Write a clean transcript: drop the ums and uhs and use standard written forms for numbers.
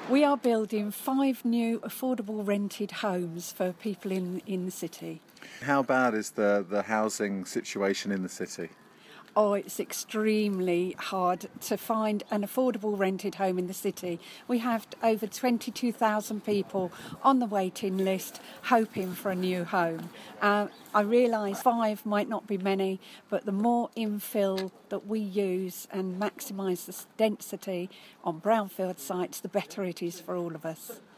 We are building 5 new affordable rented homes for people in the city. How bad is the housing situation in the city? Oh, it's extremely hard to find an affordable rented home in the city. We have over 22,000 people on the waiting list hoping for a new home. I realise 5 might not be many, but the more infill that we use and maximise the density on brownfield sites, the better it is for all of us.